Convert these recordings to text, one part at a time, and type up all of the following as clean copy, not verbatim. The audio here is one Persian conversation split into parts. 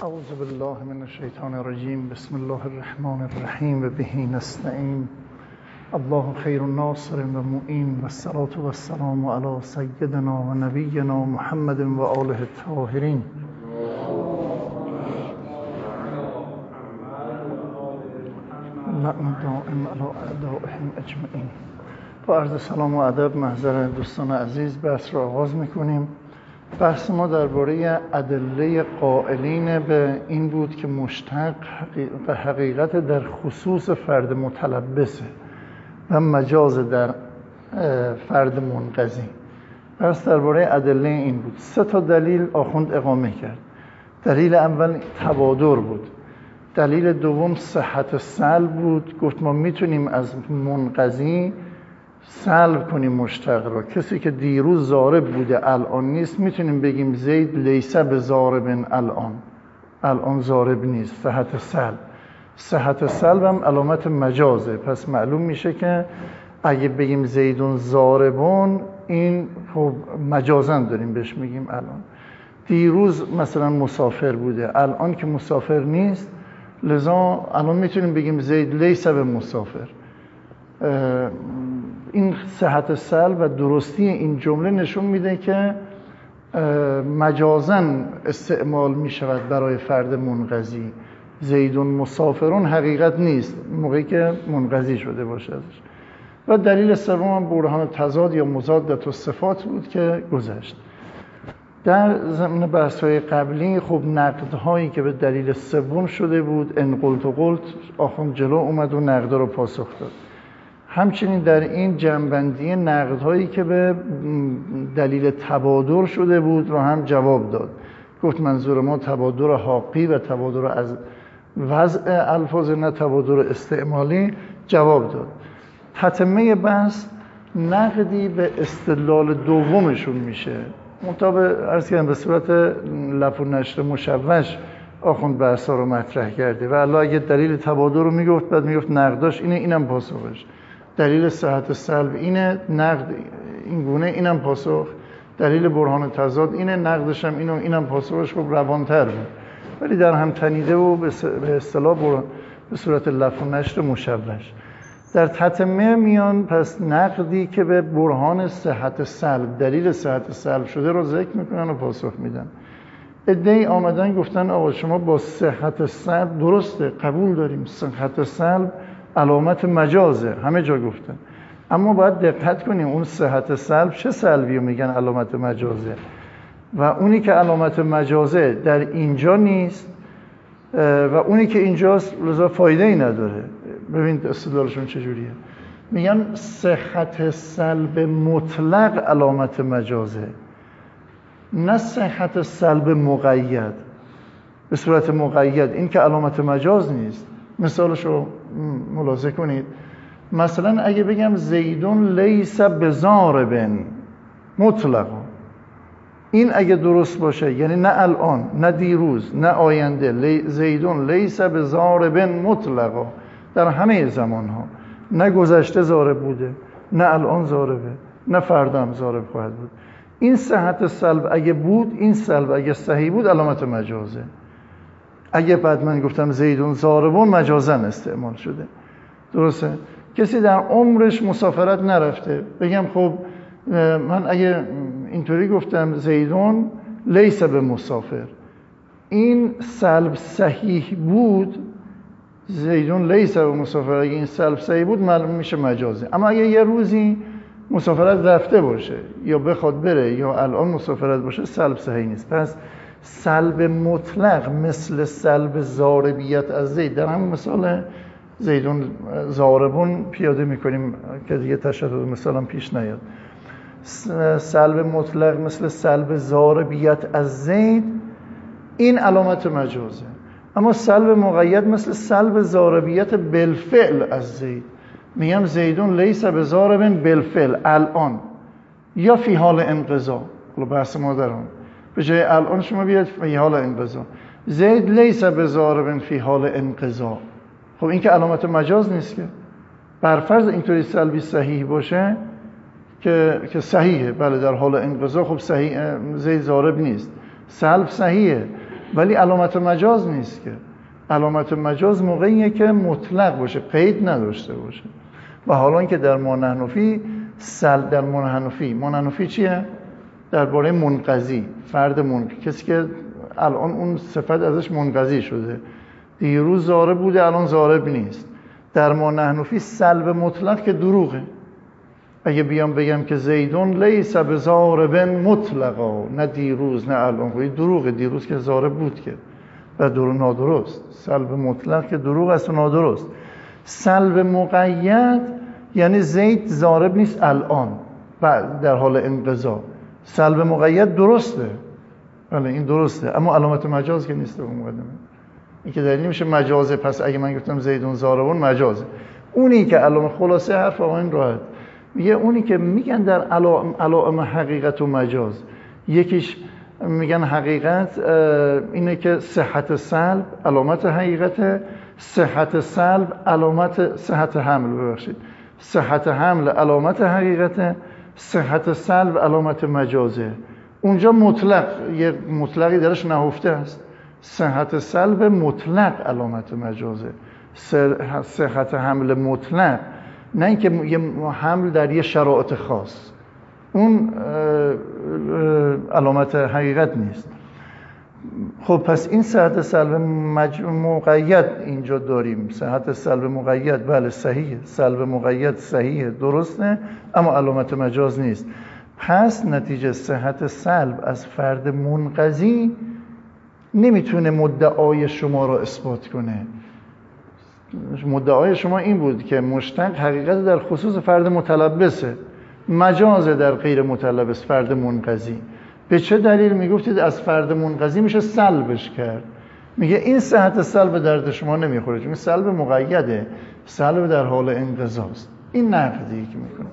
اعوذ بالله من الشیطان الرجیم. بسم الله الرحمن الرحیم و به نستعین. الله خیر ناصر و معین و الصلاة و السلام علی سیدنا و نبینا محمد و آله الطاهرین. لعن دائم علی اعدائهم اجمعین. با عرض سلام و ادب محضر دوستان عزیز بحث را آغاز میکنیم. بحث ما درباره ادله قائلین به این بود که مشتق و حقیقت در خصوص فرد متلبسه و مجاز در فرد منقضی. بحث درباره ادله این بود. 3 تا دلیل آخوند اقامه کرد. دلیل اول تبادر بود. دلیل دوم صحت سلب بود. گفت ما میتونیم از منقضی سلب کنیم مشتق را. کسی که دیروز ضارب بوده الان نیست، میتونیم بگیم زید لیس بضارب الان ضارب نیست. صحت سلب هم علامت مجازه. پس معلوم میشه که اگه بگیم زیدون ضاربون، این خب مجازن داریم بهش میگیم. الان دیروز مثلا مسافر بوده، الان که مسافر نیست، لذا الان میتونیم بگیم زید لیس بمسافر. این صحت سلب و درستی این جمله نشون میده که مجازن استعمال میشود برای فرد منقضی. زیدون مسافرون حقیقت نیست موقعی که منقضی شده باشه ازش. و دلیل سوم برهان تضاد یا مضادت الصفات بود که گذشت. در ضمن بحث‌های قبلی خب نقدهایی که به دلیل سوم شده بود، ان قلت و قلت، آخوند جلو اومد و نقدها رو پاسخ داد. همچنین در این جنبندی نقدهایی که به دلیل تبادر شده بود رو هم جواب داد. گفت منظور ما تبادر حقی و تبادر از وضع الفاظ، نه تبادر استعمالی. جواب داد. تتمه بحث نقدی به استدلال دومشون میشه. مطابق عرض کردم به صورت لف و نشر مشوش آخوند بحثا رو مطرح کرده و الله اگه دلیل تبادر رو میگفت، بعد میگفت نقداش اینه، اینم پاسخش. دلیل صحت سلب اینه، نقد این گونه، اینم پاسخ. دلیل برهان تضاد اینه، نقدش هم اینه، اینم پاسخش. خب روانتر بود، ولی در هم تنیده و به اصطلاح به صورت لف و نشر مشوش. در تتمه میان پس نقدی که به برهان صحت سلب، دلیل صحت سلب شده رو ذکر میکنن و پاسخ میدن. عده‌ای آمدن گفتن آقا شما با صحت سلب درسته، قبول داریم، صحت سلب علامت مجازه، همه جا گفتن، اما باید دقت کنیم اون صحت سلب چه سلبی رو میگن علامت مجازه و اونی که علامت مجازه در اینجا نیست و اونی که اینجاست لذا فایده ای نداره. ببین استدلالشون چجوریه. میگن صحت سلب مطلق علامت مجازه، نه صحت سلب مقید. به صورت مقید این که علامت مجاز نیست. مثالشو ملاحظه کنید. مثلا اگه بگم زیدون لیس بضارب مطلقا، این اگه درست باشه یعنی نه الان، نه دیروز، نه آینده. زیدون لیس بضارب مطلقا، در همه زمانها، نه گذشته ضارب بوده، نه الان ضاربه، نه فردا هم ضارب خواهد بود. این صحت سلب اگه بود، این سلب اگه صحیح بود، علامت مجازه. اگه بعد من گفتم زیدون ضاربون، مجازن استعمال شده. درسته؟ کسی در عمرش مسافرت نرفته، بگم خب من اگه اینطوری گفتم زیدون لیس به مسافر، این سلب صحیح بود، زیدون لیس به مسافر، اگه این سلب صحیح بود معلوم میشه مجازه. اما اگه یه روزی مسافرت رفته باشه یا بخواد بره یا الان مسافرت باشه، سلب صحیح نیست. پس سلب مطلق مثل سلب ضاربیت از زید، در همون مثال زیدون ضاربون پیاده میکنیم که دیگه تشدد مثلا پیش نیاد. سلب مطلق مثل سلب ضاربیت از زید، این علامت مجازه. اما سلب مقید مثل سلب ضاربیت بالفعل از زید. میگم زیدون لیس بضارب بالفعل، الان یا فی حال انقضا. حالا بحث ما در اون، به جای الان شما بیاید فی حال انقضا. زید لیس بضارب فی حال انقضا، خب این که علامت مجاز نیست که. برفرض اینطوری سلبی صحیح باشه که صحیحه، بله در حال انقضا، خب صحیح، زید ضارب نیست، سلب صحیحه، ولی علامت مجاز نیست که. علامت مجاز موقعیه که مطلق باشه، قید نداشته باشه. و حالا که در ما نحن فیه در ما نحن فیه چیه؟ درباره منقضی، فرد منقضی، کسی که الان اون صفت ازش منقضی شده، دیروز ضارب بوده الان ضارب نیست. در ما نحن فیه سلب مطلق که دروغه. اگه بیام بگم که زیدون لیس بضارب مطلقا، نه دیروز نه الان، دروغه. دیروز که ضارب بود که، و نادرست. سلب مطلق که دروغ است و نادرست. سلب مقید یعنی زید ضارب نیست الان در حال انقضا. سلب مقید درسته، بله این درسته، اما علامت مجاز که نیست. اون مقدمه این که دلیل میشه مجازه. پس اگه من گفتم زیدون ضاربون مجازه. اونی که علامه، خلاصه حرف آقایون راحت میگه، اونی که میگن در علائم حقیقت و مجاز، یکیش میگن حقیقت اینه که صحت سلب علامت حقیقت، صحت سلب علامت صحت حمل، ببخشید صحت حمل علامت حقیقت، صحت سلب علامت مجازه. اونجا مطلق، یه مطلقی درش نهفته است. صحت سلب مطلق علامت مجازه، صحت حمل مطلق، نه اینکه یه حمل در یه شرایط خاص، اون علامت حقیقت نیست. خب پس این صحت سلب مقید اینجا داریم. صحت سلب مقید بله صحیحه، سلب مقید صحیحه، درسته، اما علامت مجاز نیست. پس نتیجه صحت سلب از فرد منقضی نمیتونه مدعای شما را اثبات کنه. مدعای شما این بود که مشتق حقیقت در خصوص فرد متلبسه، مجاز در غیر متلبس فرد منقضی. به چه دلیل میگفتید از فرد منقضی میشه سلبش کرد؟ میگه این صحت سلب درد شما نمیخوره، چون سلب مقیده، سلب در حال انقضاست. این نقدی که میکنه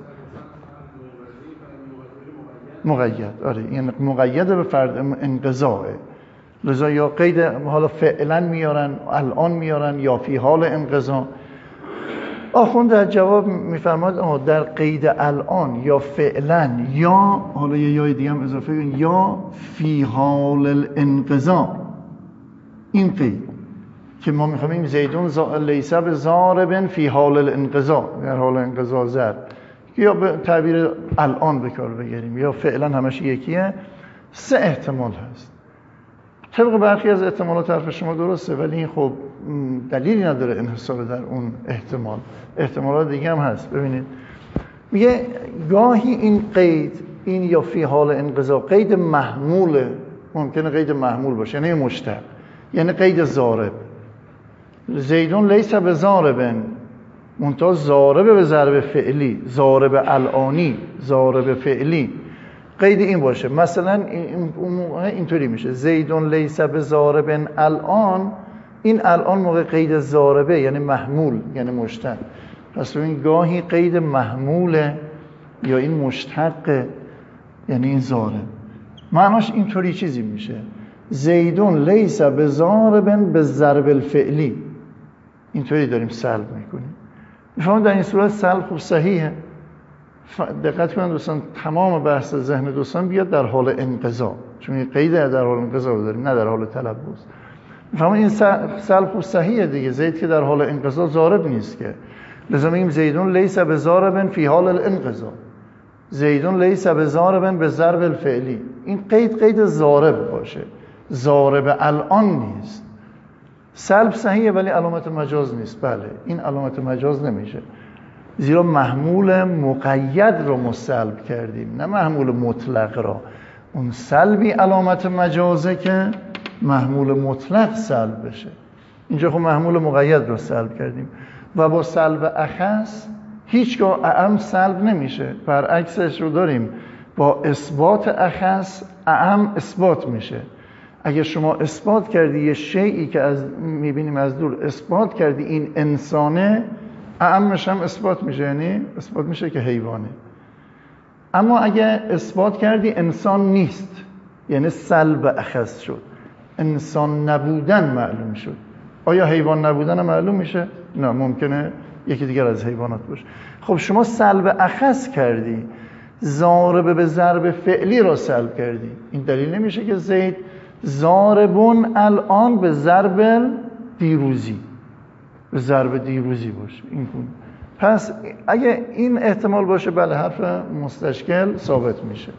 مقید، آره این مقید به فرد انقضاه. لذا یا قید حالا فعلا میارن، الان میارن، یا فی حال انقضا. آخوند در جواب میفرماد در قید الان یا فعلا، یا حالا یه یای دیگه هم اضافه کن، یا فی حال الانقضا. این قید که ما میخوایم زیدون لیس بضارب فی حال الانقضا، در حال انقضا ضرب، یا به تعبیر الان به کار بگیریم، یا فعلا، همش یکیه. سه احتمال هست. طبق برخی از احتمالات حرف شما درسته، ولی این خب دلیلی نداره انحصار در اون احتمال. احتمالات دیگه هم هست. ببینید میگه گاهی این قید، این یا فی حال انقضا، قید محموله، ممکنه قید محمول باشه، یعنی مشتق، یعنی قید ضارب. زیدون لیس بضارب، منتها ضارب به ضرب فعلی، ضارب الانی، ضارب فعلی. قید این باشه، مثلا اینطوری میشه زیدون لیس بضارب الان، این الان موقع قید ضاربه یعنی محمول، یعنی مشتق. پس این گاهی قید محموله یا این مشتق، یعنی این ضارب. معناش اینطوری چیزی میشه زیدون لیس بضارب به ضرب الفعلی، اینطوری داریم سلب میکنیم. میفهمون در این صورت سلب خوب صحیحه. دقت کنید دوستان، تمام بحث ذهن دوستان بیاد در حال انقضا، چون این قید در حال انقضا رو داریم، نه در حال تلبس. میفهمون این سلب خوب صحیحه دیگه. زید که در حال انقضا ضارب نیست که، لذا میگیم زیدون لیس بضارب فی حال الانقضا، زیدون لیس بضارب به ضرب الفعلی. این قید ضارب باشه، ضارب الان نیست. سلب صحیحه ولی علامت مجاز نیست. بله این علامت مجاز نمیشه، زیرا محمول مقید رو ما سلب کردیم، نه محمول مطلق را. اون سلبی علامت مجازه که محمول مطلق سلب بشه. اینجا خب محمول مقید رو سلب کردیم و با سلب اخص هیچگاه اعم سلب نمیشه، برعکسش رو داریم. با اثبات اخص اعم اثبات میشه. اگه شما اثبات کردی یه شیئی که از میبینیم از دور، اثبات کردی این انسانه، اعمش هم اثبات میشه، یعنی اثبات میشه که حیوانه. اما اگه اثبات کردی انسان نیست، یعنی سلب اخص شد، انسان نبودن معلوم شد. آیا حیوان نبودن هم معلوم میشه؟ نه، ممکنه یکی دیگر از حیوانات باشه. خب شما سلب اخص کردی، ضارب به ضرب فعلی را سلب کردی. این دلیل نمیشه که زید ضاربون الان به ضرب دیروزی، به ضرب دیروزی باشه این گونه. پس اگه این احتمال باشه بله حرف مستشکل ثابت میشه.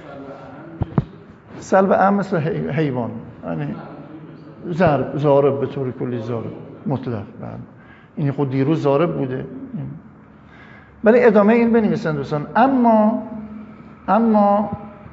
سلب اعم مثل حیوان، یعنی ضارب به طور کلی ضارب مطلق. این خود دیروز ضارب بوده. ولی ادامه این بنویسن دوستان. اما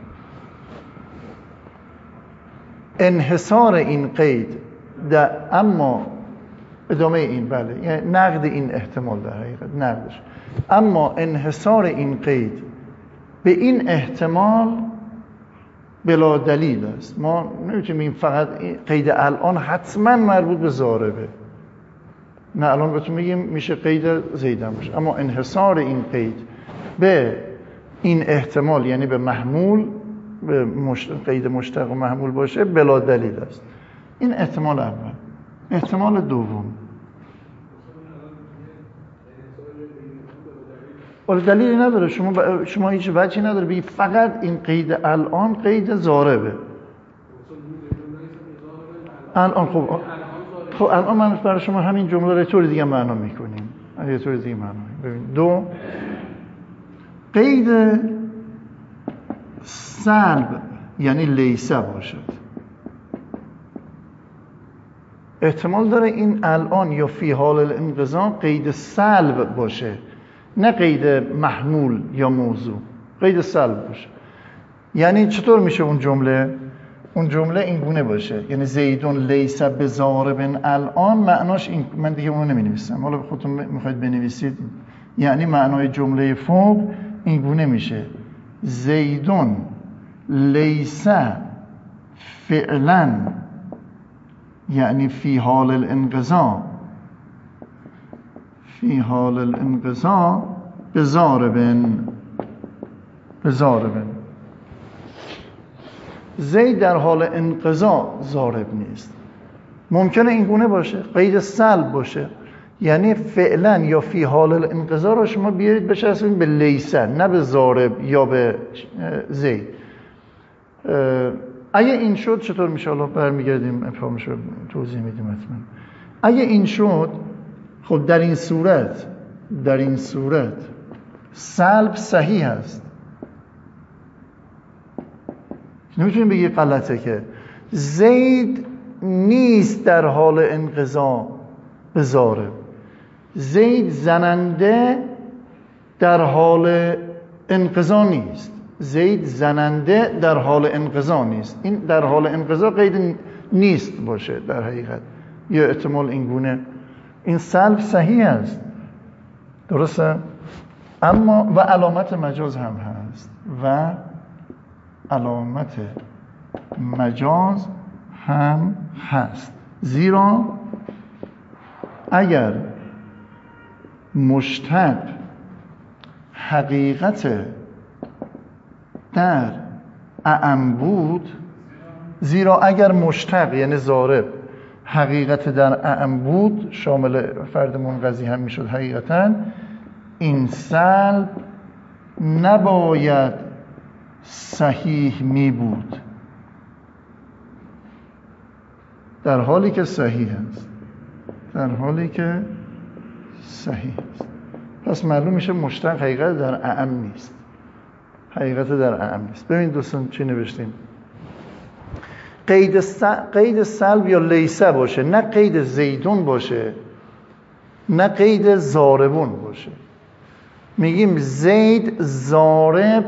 انحصار این قید اما ادامه این بله، یعنی نقد این احتمال در حقیقت نقدش. اما انحصار این قید به این احتمال بلا دلیل است. ما نمیتونیم فقط قید الان حتما مربوط به ضاربه، نه الان بهتون میگیم میشه قید زیدن باشه، اما انحصار این قید به این احتمال یعنی به محمول، به قید مشتق و محمول باشه بلا دلیل است. این احتمال اول. احتمال دوم ولی دلیلی نداره، شما هیچ وجهی نداره بگی فقط این قید الان قید ضاربه. الان خب الان من برای شما همین جمله رو طور دیگه معنا میکنیم. یه طور دیگه معنا ببین. دو، قید سلب یعنی لیسه باشد. احتمال داره این الان یا فی حال الانقضا قید سلب باشه، نه قید محمول یا موضوع، قید سلب باشه. یعنی چطور میشه اون جمله؟ اون جمله این گونه باشه، یعنی زیدون لیس بضارب الان، معناش این، من دیگه اونو نمی‌نویسم، حالا خودتون میخواید بنویسید. یعنی معنای جمله فوق این گونه میشه: زیدون لیس فعلا یعنی فی حال الانقضا، فی حال الانقضا بضارب. زید در حال انقضا ضارب نیست. ممکنه این گونه باشه، قید سلب باشه، یعنی فعلا یا فی حال الانقضا رو شما بیارید بچسبید به لیسه، نه به ضارب یا به زید. اگه این شد چطور میشه؟ حالا برمیگردیم افهامش رو توضیح میدیم حتما. اگه این شد خب در این صورت سلب صحیح است. نمیتونیم بگی غلطه که زید نیست در حال انقضا به ضارب. زید زننده در حال انقضا نیست. زید زننده در حال انقضا نیست. این در حال انقضا قید نیست باشه در حقیقت، یا احتمال این گونه. این سلب صحیح است، درسته؟ اما و علامت مجاز هم هست، و علامت مجاز هم هست. زیرا اگر مشتق حقیقت در اعم بود، زیرا اگر مشتق یعنی ضارب حقیقت در اعم بود، شامل فرد منقضی هم میشد حقیقتا، این سلب نباید صحیح می بود، در حالی که صحیح است. در حالی که صحیح است. پس معلوم میشه مشتق حقیقت در اعم نیست. حقیقت در اعم نیست. ببین دوستان چی نوشتیم؟ قید سلب یا لیسه باشه، نه قید زیدون باشه، نه قید ضاربون باشه. میگیم زید ضارب،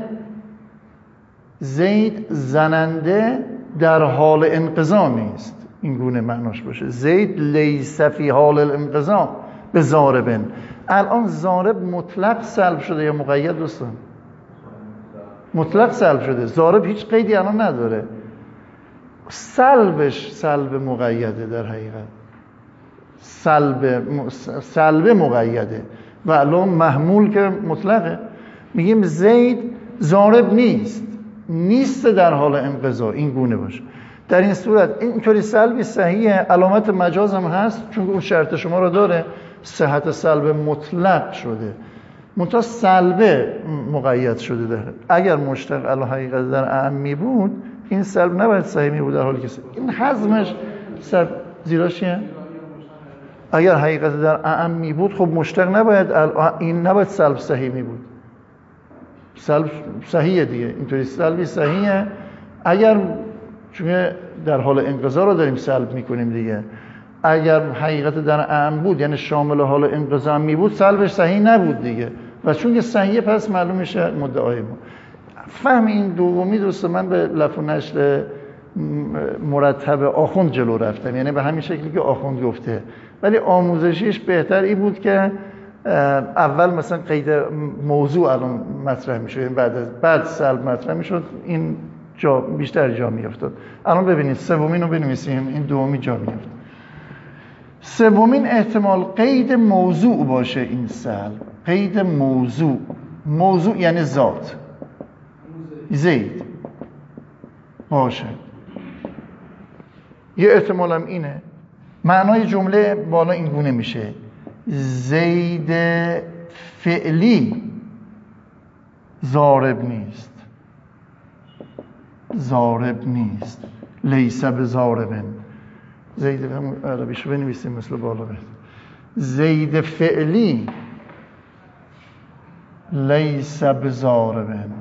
زید زننده در حال انقضا نیست، این گونه معناش باشه. زید لیس فی حال الانقضا به ضاربن. الان ضارب مطلق سلب شده یا مقید دوستان؟ مطلق سلب شده. ضارب هیچ قیدی الان نداره. سلبش سلب مقیده در حقیقت. سلب مقیده و الان محمول که مطلقه. میگیم زید ضارب نیست در حال انقضا، این گونه باشه. در این صورت اینطوری سلبی صحیحه، علامت مجاز هم هست، چون اون شرط شما رو داره، صحت سلب مطلق شده، منتها سلب مقید شده داره. اگر مشتق علی حقیقت در اعم می بود این سلب نباید صحیح می بود در حالی که این حزمش زیراشیه. اگر حقیقت در اعم می بود خب مشتق نباید این نباید سلب صحیح می بود. سلب صحیحه دیگه، اینطوری سلبی صحیحه. اگر چون در حال انقضا رو داریم سلب میکنیم دیگه، اگر حقیقت در اعم بود یعنی شامل حال انقضا می بود سلبش صحیح نبود دیگه، و چون که صحیحه پس معلوم میشه مدعای ما. فهم این دومی درسته. من به لف و نشر مرتب آخوند جلو رفتم، یعنی به همین شکلی که آخوند گفته، ولی آموزشیش بهتر این بود که اول مثلا قید موضوع الان مطرح میشه، بعد سلب مطرح میشد، این جا بیشتر جا میافتاد. الان ببینید سومین رو بنویسیم، این دومی جا میافت. سومین احتمال قید موضوع باشه. این سلب قید موضوع یعنی ذات، زید باشه. یه احتمال هم اینه، معنای جمله بالا این گونه میشه: زید فعلی ضارب نیست، لیس بضاربن. زید هم عربیشو بنویسیم مثل بالا بهت. زید فعلی لیس بضاربن.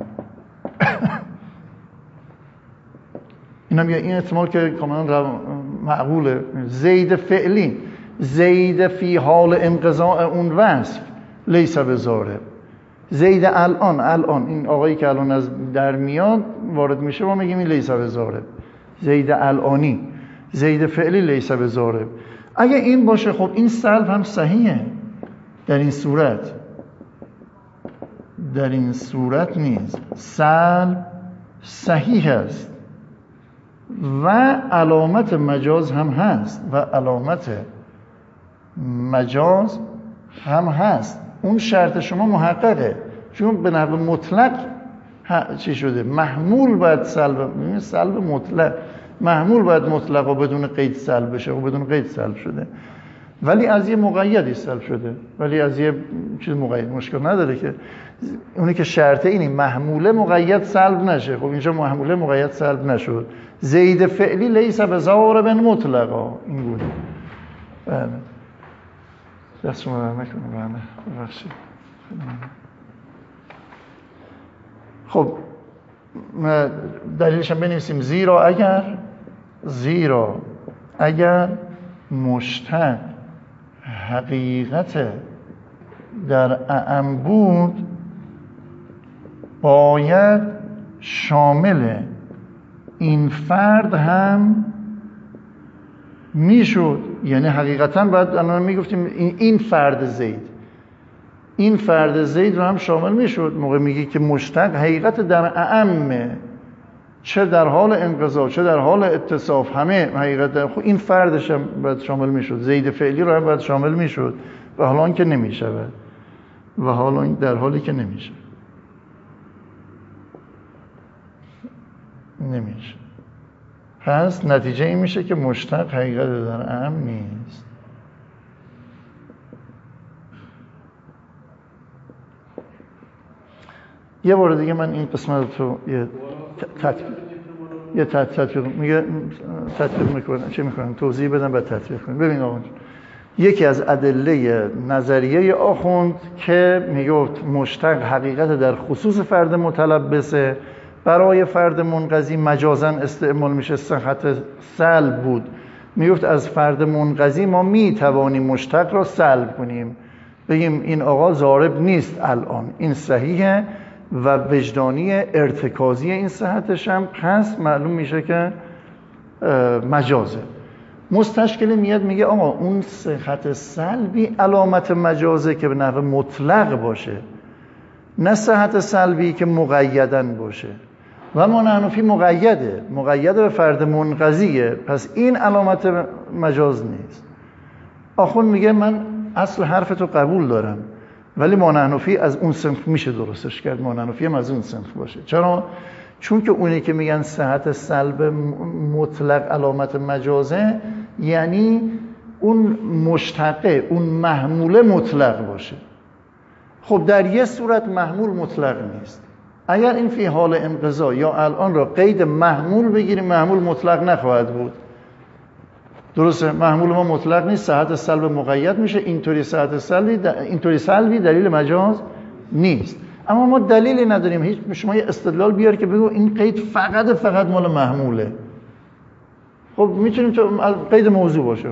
اینم این احتمال که کاملا معقوله. زید فعلی، زید فی حال انقضاء اون وصف، لیس بضارب. زید الان این آقایی که الان از در میاد وارد میشه ما میگیم این لیس بضارب. زید الانی، زید فعلی لیس بضارب. اگه این باشه خب این سلب هم صحیحه. در این صورت نیست. سلب صحیح است و علامت مجاز هم هست. اون شرط شما محققه، چون به نحو مطلق چی شده؟ محمول باید سلب مطلق، محمول باید مطلق و بدون قید سلب بشه و بدون قید سلب شده، ولی از یه مقیدی سلب شده، ولی از یه چیز مقید مشکل نداره که اونی که شرطه اینی محموله مقید سلب نشه. خب اینجا محموله مقید سلب نشد. زید فعلی لیس بضارب مطلقا. این گونه. بله دست شما در نکنم. بله بخشید. خب دلیلش هم بنویسیم: زیرا اگر مشتق حقیقت در اعم بود باید شامل این فرد هم میشد. یعنی حقیقتا باید الان میگفتیم این فرد زید رو هم شامل میشد. موقع میگی که مشتق حقیقت در اعمه، چه در حال انقضا چه در حال اتصاف، همه حقیقت خب این فردش هم باید شامل میشد. زید فعلی رو هم باید شامل میشد، و حالا این که نمیشود، و حالا این در حالی که نمیشه. پس نتیجه این میشه که مشتق حقیقت در اعم نیست. یه بار دیگه من این قسمت رو تطبیق میکنم. چه میکنم؟ توضیح بدم بعد تطبیق کنم. ببین آقا، یکی از ادله نظریه آخوند که میگفت مشتق حقیقت در خصوص فرد متلبسه، برای فرد منقضی مجازاً استعمال میشه، صحت سلب بود. میگفت از فرد منقضی ما میتوانیم مشتق را سلب کنیم، بگیم این آقا ضارب نیست الان، این صحیحه و وجدانی ارتکازی این صحتش هم پس معلوم میشه که مجازه. مستشکل میاد میگه آقا اون صحت سلبی علامت مجازه که به نحو مطلق باشه، نه صحت سلبی که مقیدن باشه. و ما نحنفی مقید به فرد منقضیه، پس این علامت مجاز نیست. آخوند میگه من اصل حرفتو قبول دارم، ولی ما نحنفی از اون صنف میشه درستش کرد، ما نحنفی هم از اون صنف باشه. چرا؟ چون که اونی که میگن صحت سلب مطلق علامت مجازه، یعنی اون مشتقه، اون محموله مطلق باشه. خب در یه صورت محمول مطلق نیست. اگر این فی حال انقضا یا الان را قید محمول بگیریم، محمول مطلق نخواهد بود. درسته؟ محمول ما مطلق نیست، صحت سلب مقید میشه. اینطوری صحت سلبی اینطوری سلبی دلیل مجاز نیست. اما ما دلیلی نداریم. هیچ شما یه استدلال بیار که بگو این قید فقط مال محموله. خب میتونیم تو قید موضوع باشه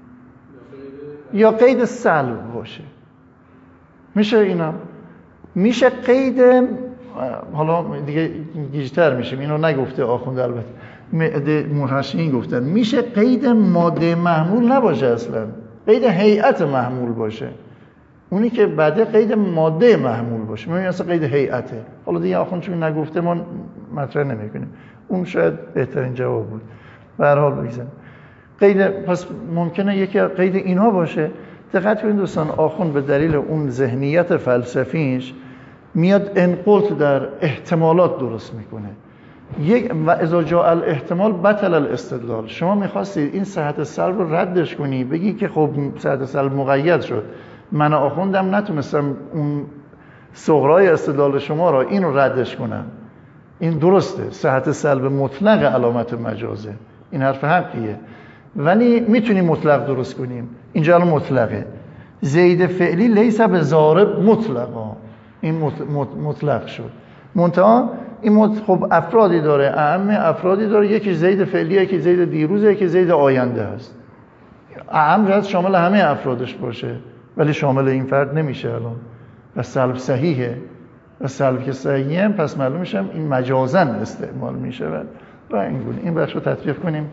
یا قید سلب باشه، میشه اینا. میشه قید، حالا دیگه گیج‌تر میشیم، اینو نگفته آخونده، البته محشین گفتن میشه قید ماده محمول نباشه، اصلا قید هیئت محمول باشه. اونی که بعده قید ماده محمول باشه، میگیم اصلا قید هیئته. حالا دیگه آخوند چون نگفته ما مطرح نمیکنیم، اون شاید بهترین جواب بود. به هر حال بگذاریم قید، پس ممکنه یکی قید اینها باشه. دقت کنید دوستان، آخوند به دلیل اون ذهنیت فلسفیش میاد انقلت در احتمالات درست میکنه. یک و اذا جاء الاحتمال بطل الاستدلال. شما میخواستید این صحت سلب رو ردش کنی، بگی که خب صحت سلب مقید شد، من آخوندم نتونستم اون صغرای استدلال شما را این رو ردش کنم. این درسته، صحت سلب مطلق علامت مجازه، این حرف حقیه، ولی میتونیم مطلق درست کنیم. اینجا الان مطلقه، زید فعلی لیس به ضارب مطلقا، این مطلق شد. منتها این خب افرادی داره، اعم افرادی داره، یکی زید فعلیه، یکی زید دیروزه، یکی زید آینده است. اعم جهت شامل همه افرادش باشه، ولی شامل این فرد نمیشه الان. و سلب صحیحه، و سلب که صحیحه پس معلوم میشه این مجازن استعمال میشه. و این بخش رو تطبیق کنیم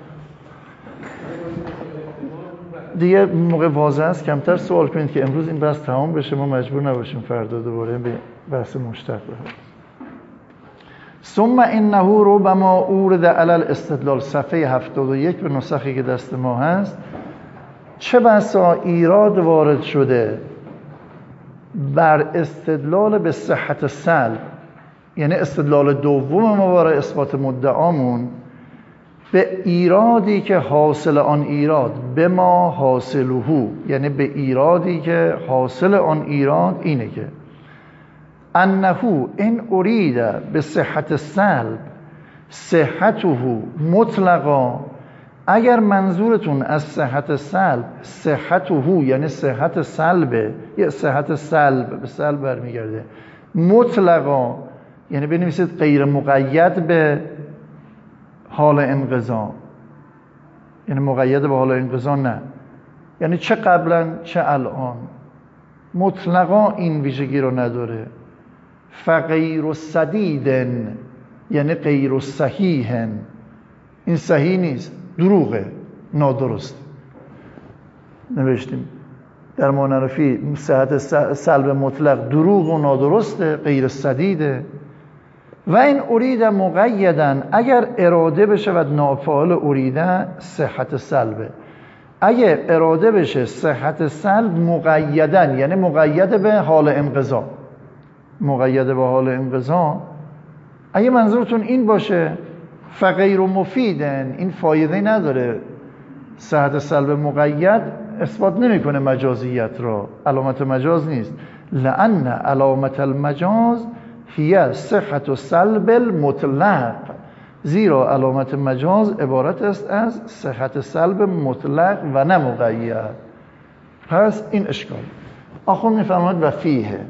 دیگه. موقع واضح است کمتر سوال کنید که امروز این بحث تمام بشه، ما مجبور نباشیم فردا دوباره به بحث مشتق بپردازیم. ثم انه ربما اورد علی الاستدلال، صفحه 71 به نسخی که دست ما هست. چه بسا ایراد وارد شده بر استدلال به صحت سلب، یعنی استدلال دوم ما برای اثبات مدعامون، به ایرادی که حاصل آن ایراد به ما حاصلهو، یعنی به ایرادی که حاصل آن ایراد اینه که انهو این اریده به صحت سلب صحته مطلقا، اگر منظورتون از صحت سلب صحته یعنی صحت سلبه، یا صحت سلب به سلب برمیگرده، مطلقا یعنی بنویسید غیر مقید به حال انقضا، یعنی مقید به حال انقضا نه، یعنی چه قبلا چه الان، مطلقا این ویژگی رو نداره. فغیر سدیدن یعنی غیر صحیحن، این صحیح نیست، دروغه، نادرست. نوشتیم در معنرفی صحت سلب مطلق دروغ و نادرسته، غیر سدیده. و این ارید مقیدن، اگر اراده بشه و نافعال اریده صحت سلبه، اگر اراده بشه صحت سلب مقیدن یعنی مقید به حال انقضا، مقید به حال انقضا، اگه منظورتون این باشه فغیر مفیدن، این فایده نداره، صحت سلب مقید اثبات نمیکنه مجازیت را، علامت مجاز نیست. لأن علامت المجاز هی صحت سلب المطلق، زیرا علامت مجاز عبارت است از صحت سلب مطلق و نه مقید. پس این اشکال. آخر میفرماید و فیه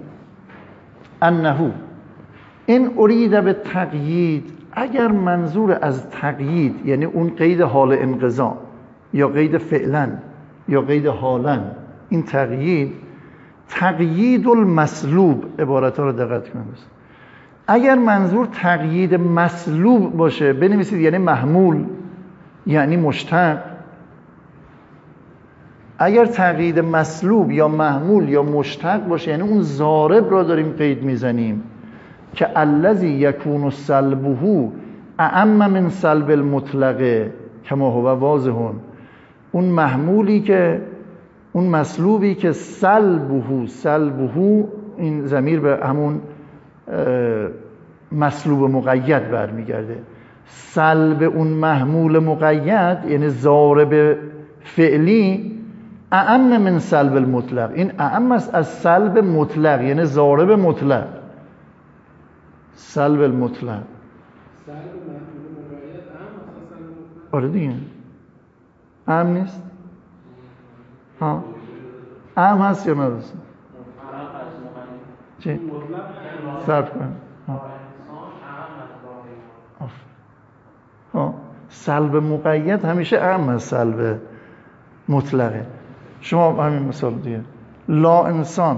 انهو این ارید به تقیید، اگر منظور از تقیید یعنی اون قید حال انقضا یا قید فعلا یا قید حالا، این تقیید المسلوب، عبارت ها رو دقت کنید. اگر منظور تقیید مسلوب باشه بنویسید یعنی محمول، یعنی مشتق. اگر تقیید مسلوب یا محمول یا مشتق باشه یعنی اون ضارب را داریم قید میزنیم که الذی یکون سلبه اعم من سلب المطلقه کما هو واضح، اون محمولی که اون مسلوبی که سلبه این ضمیر به همون مسلوب مقید برمیگرده، سلب اون محمول مقید یعنی ضارب فعلی اعم من سلب المطلق، این اعم است از سلب مطلق یعنی ضارب مطلق. سلب المطلق. آره دیگه اهم نیست؟ ها اهم هست یا ندست؟ چی؟ صرف کنم ها سلب مقید همیشه اهم از سلب مطلقه. شما همین مثال دیگه لا انسان،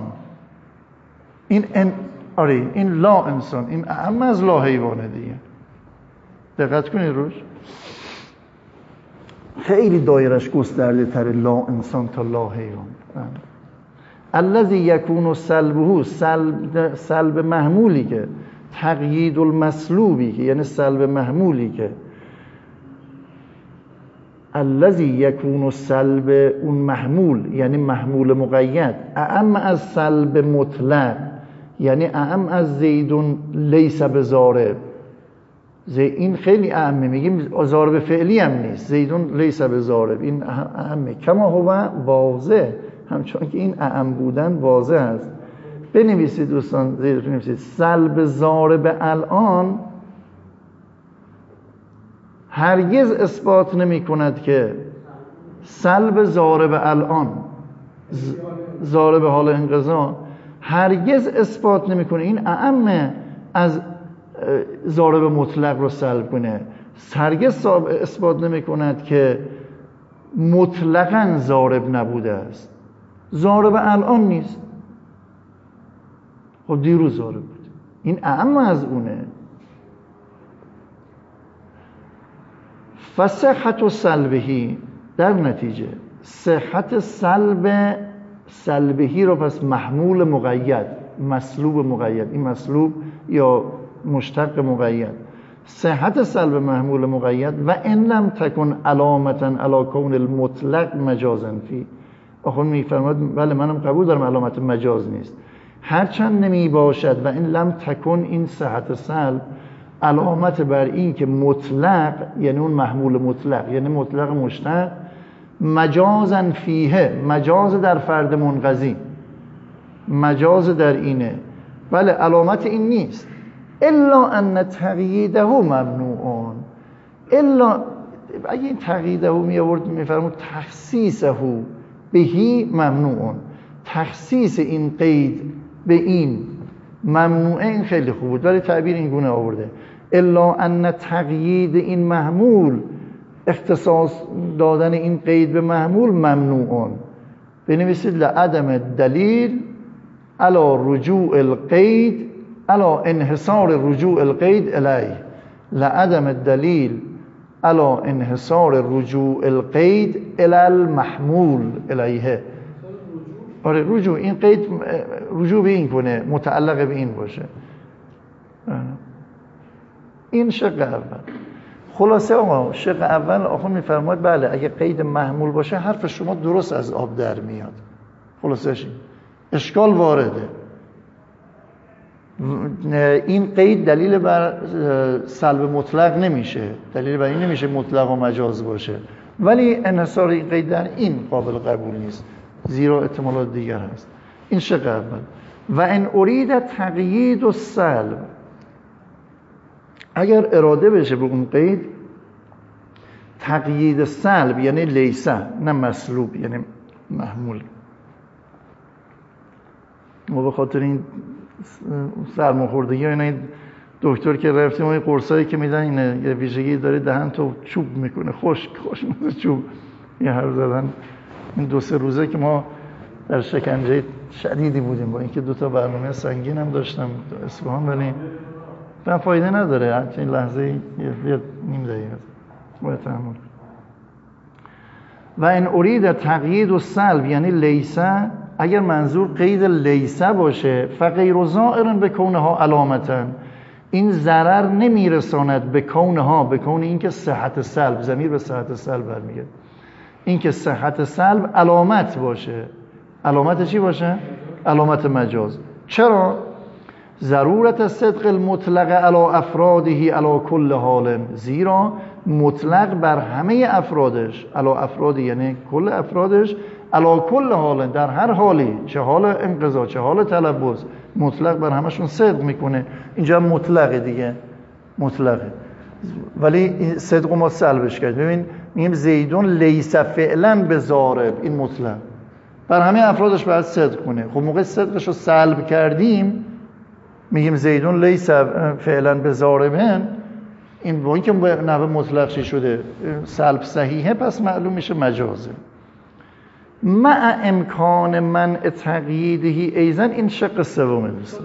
آره این لا انسان این اهم از لا حیوانه دیگه. دقت کنید روش، خیلی دایرش گسترده تر لا انسان تا لا حیوان. الذی یکون سلبه، سلب محمولی که تقیید المسلوبی که یعنی سلب محمولی که الذی یکون سلب اون محمول یعنی محمول مقید اعم از سلب مطلق یعنی اعم از زیدون لیس بضارب. این خیلی اهمه، میگیم ضارب فعلی هم نیست، زیدون لیس بضارب این اهمه. کما هو واضح، همچون که این اهم بودن واضح است. بنویسید دوستان، زیر بنویسید سلب ضارب الان هرگز اثبات نمی کند که سلب ضارب الان ضارب حال انقضا هرگز اثبات نمی کنه این اعم از ضارب مطلق رو سلب کنه. هرگز اثبات نمی کند که مطلقاً ضارب نبوده است. ضارب الان نیست، خب دیروز ضارب بود، این اعم از اونه. فصحت سلبهی، در نتیجه صحت سلبهی رو پس محمول مقید، مسلوب مقید، این مسلوب یا مشتق مقید، صحت سلب محمول مقید و ان لم تکن علامتا علی کون المطلق مجازا فی. آخون میفرماد بله منم قبول دارم علامت مجاز نیست، هرچند نمی باشد و این لم تکن این صحت سلب علامت بر این که مطلق یعنی اون محمول مطلق یعنی مطلق مشتق مجازا فیه، مجاز در فرد منقضی، مجاز در اینه، بله علامت این نیست. الا ان تقییده ممنوعون، الا اگه این تقییده می آورد میفرمود تخصیصه بهی ممنوعون، تخصیص این قید به این ممنوعه، این خیلی خوب بود ولی تعبیر این گونه آورده. الا ان تقیید این محمول، اختصاص دادن این قید به محمول ممنوعون. بنویسید لعدم دلیل علی رجوع القید علی انحصار رجوع القید الیه، لعدم دلیل علی انحصار رجوع القید الی المحمول الیه. آره رجوع، این قید رجوع به این کنه، متعلق به این باشه. این شق اول. خلاصه آقا شق اول آخون میفرماید بله اگه قید محمول باشه حرف شما درست از آب در میاد. خلاصش اشکال وارده، این قید دلیل بر سلب مطلق نمیشه، دلیل بر این نمیشه مطلق و مجاز باشه، ولی انحصار این قید در این قابل قبول نیست زیرا احتمالات دیگر هست. این شق اول. و ان ارید تقیید و سلب، اگر اراده بشه به اون قید تقیید سلب یعنی لیسه نه مسلوب یعنی محمول. ما به خاطر این سرماخوردگی و اینا دکتر که رفتیم اون قرصایی که میدن اینه یه ویژگی داره دهن تو چوب میکنه، خشک مثل چوب. یه حرف زدن این 2-3 روزه که ما در شکنجه شدیدی بودیم، با اینکه 2 تا برنامه سنگین هم داشتم اصفهان، ولی من فایده نداره، همچین لحظه یه نیم دقیقه باید تحمل. و این ارید تقیید و سلب یعنی لیسه، اگر منظور قید لیسه باشه فغیر ظاهر به کونها علامتا، این ضرر نمیرساند به کونها، به کون این که صحت سلب، ضمیر به صحت سلب برمیگرده، این که صحت سلب علامت باشه. علامت چی باشه؟ علامت مجاز. چرا؟ ضرورت صدق المطلق علی افراده علی کل حال، زیرا مطلق بر همه افرادش، علی افراد یعنی کل افرادش، علی کل حال، در هر حالی، چه حال انقضا چه حال تلبس، مطلق بر همشون صدق میکنه. اینجا مطلقه دیگه، مطلقه، ولی صدق ما سلبش کرد. ببین میگیم زیدون لیس فعلا به ضارب، این مطلق بر همه افرادش باید صدق کنه. خب موقع صدقش رو سلب کردیم میگیم زیدون لیس فعلا به ضاربن، این با اینکه به نحو مطلق چی شده سلب صحیحه، پس معلوم میشه مجازه. مع امکان منع تقییدهی ایزن، این شق سومه دوستان.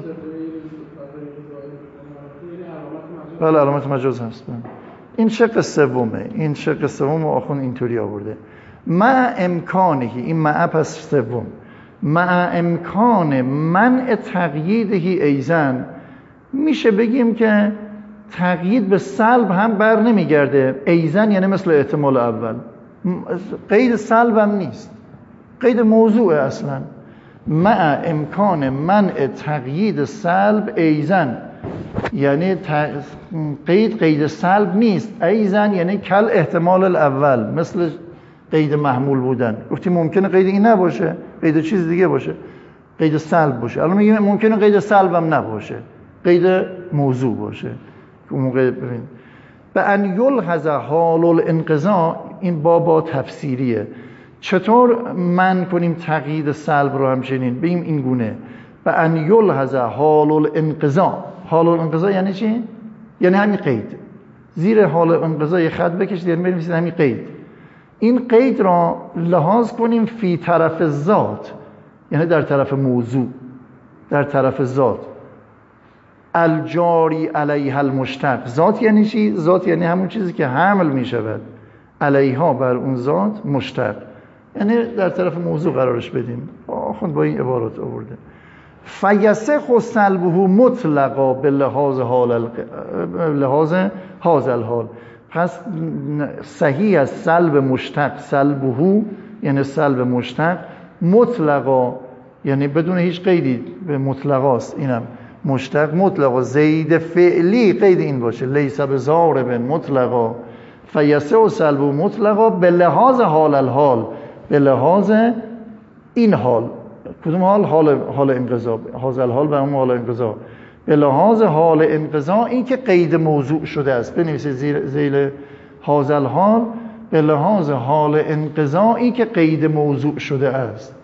بله علامت مجاز هست. این شق سومه، این شق سوم آخون اینطوری آورده. مع امکانهی، این مع پس سوم، مع امکان منع تقییدهی ایزن، میشه بگیم که تقیید به سلب هم بر نمیگرده. ایزن یعنی مثل احتمال اول، قید سلب هم نیست، قید موضوع اصلا. مع امکان منع تقیید سلب ایزن، یعنی قید سلب نیست. ایزن یعنی کل احتمال الاول، مثل قید محمول بودن. گفتیم ممکنه قید این نباشه، قید چیز دیگه باشه، قید سلب باشه. الان میگیم ممکنه قید سلب هم نباشه، قید موضوع باشه. اون موقع ببین به ان یلحظ حال الانقضاء، این با تفسیریه. چطور من کنیم تقیید سلب رو همچنین؟ بگیم این گونه به ان یلحظ حال الانقضاء. حال الانقضاء یعنی چی؟ یعنی همین قید. زیر حال الانقضاء یه خط بکشید، یعنی بنویسید همین قید. این قید را لحاظ کنیم فی طرف ذات، یعنی در طرف موضوع، در طرف ذات. الجاری علیها المشتق، ذات یعنی چی؟ ذات یعنی همون چیزی که حمل می شود علیها بر اون ذات، مشتق یعنی در طرف موضوع قرارش بدیم. آخوند با این عبارات آورده. فیصح سلبه مطلقا به لحاظ هذا الحال، پس صحیح از سلب مشتق، سلبه یعنی سلب مشتق، مطلقا یعنی بدون هیچ قیدی، به مطلقاست. اینم مشتق مطلقا، زید فعلی قید این باشه، لیس بضارب مطلقا، فیصح سلبه مطلقا به لحاظ حال الحال، به لحاظ این حال. کدوم حال؟ حال انقضا، هذا الحال به اون حال انقضا، به لحاظ حال انقضا، این که قید موضوع شده است. بنویسید زیر هذا الحال به لحاظ حال انقضا، این که قید موضوع شده است.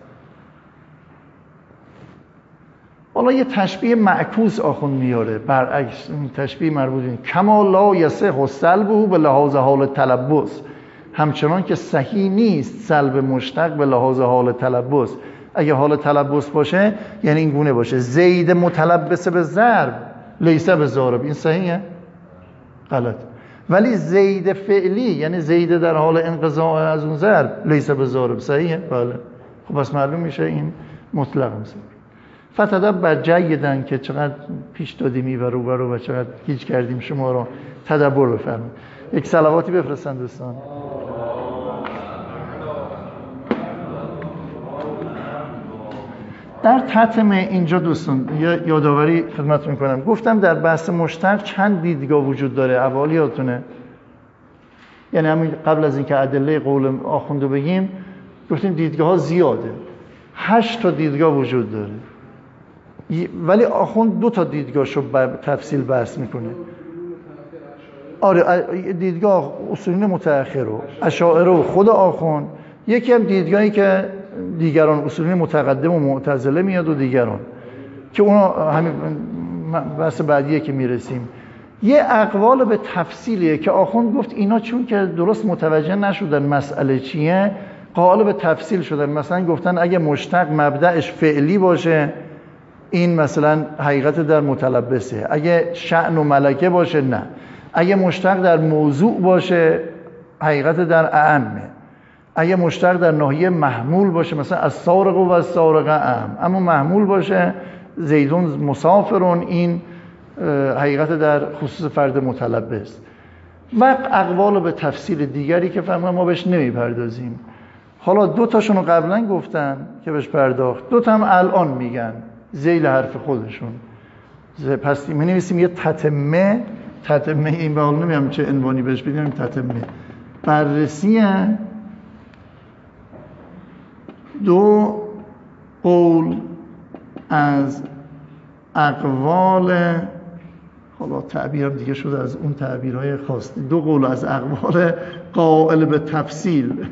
حالا یه تشبیه معکوس آخوند میاره، برعکس این تشبیه مربوط این کما لا یصح سلبه به لحاظ حال تلبس، همچنان که صحیح نیست سلب مشتق به لحاظ حال تلبس. اگه حال تلبس باشه یعنی این گونه باشه، زید متلبس به ضرب لیس به ضارب، این صحیحه؟ غلط. ولی زید فعلی یعنی زید در حال انقضاء از اون ضرب لیس به ضارب، صحیحه؟ بله. خب بس معلوم میشه این مطلق میشه. فتدبر جیدن، که چقدر پیش دادیم این ور و و چقدر گیج کردیم شما رو، تدبر بفرمایید. یک صلواتی بفرستن دوستان. در تتمه اینجا دوستان یادآوری خدمت میکنم، گفتم در بحث مشتق چند دیدگاه وجود داره، اول یادتونه، یعنی همین قبل از اینکه ادله قول آخوندو بگیم گفتیم دیدگاه ها زیاده، 8 تا دیدگاه وجود داره، ولی آخوند 2 تا دیدگاهشو تفصیل بحث میکنه. آره، دیدگاه اصولین متأخر و اشاعره و خود آخوند، یکی هم دیدگاهی که دیگران اصولین متقدم و معتزله میاد و دیگران، که اونا همین بحث بعدیه که میرسیم. یه اقوال به تفصیلیه که آخوند گفت اینا چون که درست متوجه نشدن مسئله چیه، قائل به تفصیل شدن. مثلا گفتن اگه مشتق مبدأش فعلی باشه این مثلا حقیقت در متلبسه، اگه شأن و ملکه باشه نه، اگه مشتق در موضوع باشه حقیقت در اعمه، اگه مشتق در ناحیه محمول باشه مثلا از سارق و از سارقه اعم، اما محمول باشه زیدون مسافرون، این حقیقت در خصوص فرد متلبس. و اقوال به تفصیل دیگری که فهمم ما بهش نمیپردازیم. حالا 2 تاشون رو قبلا گفتن که بهش پرداخت، 2 تا هم الان میگن ذیل حرف خودشون. پس می‌نویسیم یه تتمه این به حال نمی‌دونم چه عنوانی بهش بدیم، تتمه بررسی دو قول از اقوال، حالا تعبیرم دیگه شده از اون تعبیرهای خاص، دو قول از اقوال قائل به تفصیل،